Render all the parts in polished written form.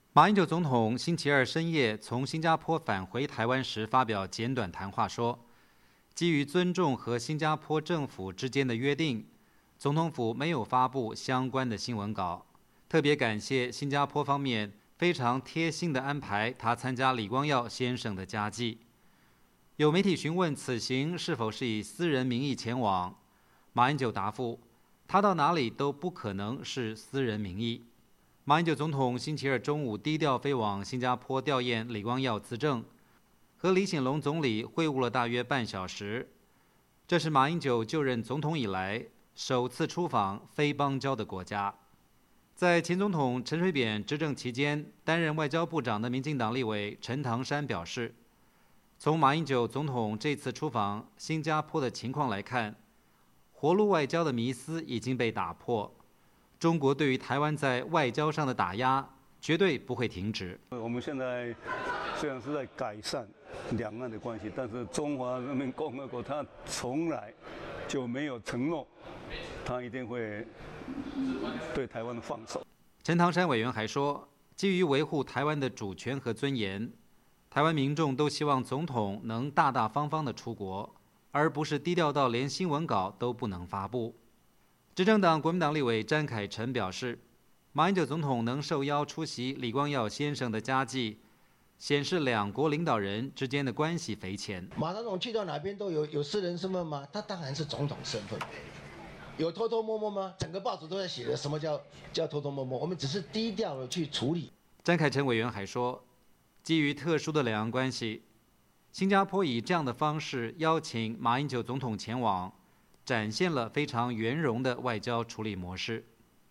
马英九总统星期二深夜从新加坡返回台湾时发表简短谈话说，基于尊重和新加坡政府之间的约定，总统府没有发布相关的新闻稿。特别感谢新加坡方面非常贴心地安排他参加李光耀先生的家祭。有媒体询问此行是否是以私人名义前往，马英九答复，他到哪里都不可能是私人名义。马英九总统星期二中午低调飞往新加坡吊唁李光耀资政，和李显龙总理会晤了大约半小时。这是马英九就任总统以来首次出访非邦交的国家。在前总统陈水扁执政期间，担任外交部长的民进党立委陈唐山表示，从马英九总统这次出访新加坡的情况来看，活路外交的迷思已经被打破。中国对于台湾在外交上的打压绝对不会停止。 我们现在虽然是在改善两岸的关系，但是中华人民共和国它从来就没有承诺，它一定会对台湾的放手。 陈唐山委员还说，基于维护台湾的主权和尊严，台湾民众都希望总统能大大方方地出国，而不是低调到连新闻稿都不能发布。执政党国民党立委詹凯成表示，马英九总统能受邀出席李光耀先生的家祭，显示两国领导人之间的关系匪浅。 马总统去到哪边都有私人身份吗？他当然是总统身份。有偷偷摸摸吗？整个报纸都在写的，什么叫偷偷摸摸？我们只是低调的去处理。 詹凯成委员还说，基于特殊的两岸关系，新加坡以这样的方式邀请马英九总统前往，展现了非常圆融的外交处理模式。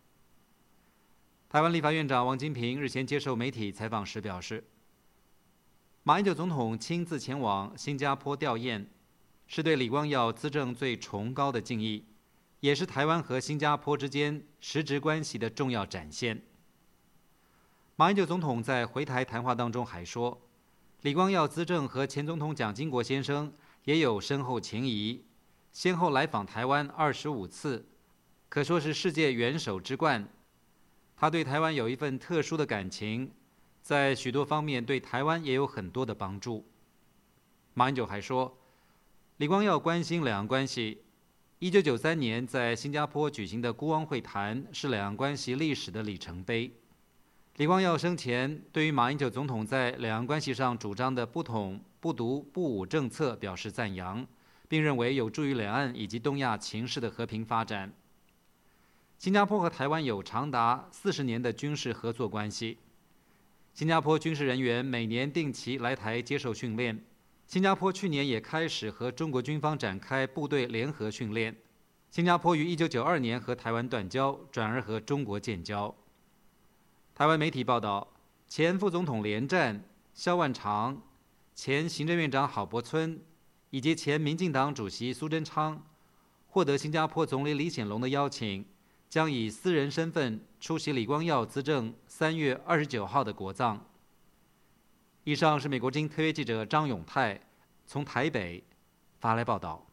台湾立法院长王金平日前接受媒体采访时表示，马英九总统亲自前往新加坡吊唁，是对李光耀资政最崇高的敬意，也是台湾和新加坡之间实质关系的重要展现。马英九总统在回台谈话当中还说，李光耀资政和前总统蒋经国先生也有深厚情谊，先后来访台湾25次，可说是世界元首之冠。他对台湾有一份特殊的感情，在许多方面对台湾也有很多的帮助。马英九还说，李光耀关心两岸关系。1993年在新加坡举行的孤汪会谈是两岸关系历史的里程碑。李光耀生前对于马英九总统在两岸关系上主张的不统、不独、不武政策表示赞扬，并认为有助于两岸以及东亚情势的和平发展。新加坡和台湾有长达40年的军事合作关系。新加坡军事人员每年定期来台接受训练。新加坡去年也开始和中国军方展开部队联合训练。新加坡于1992年和台湾断交，转而和中国建交。台湾媒体报道，前副总统连战、萧万长、前行政院长郝柏村以及前民进党主席苏贞昌获得新加坡总理李显龙的邀请，将以私人身份出席李光耀资政3月29号的国葬。以上是美国之音特约记者张永泰从台北发来报道。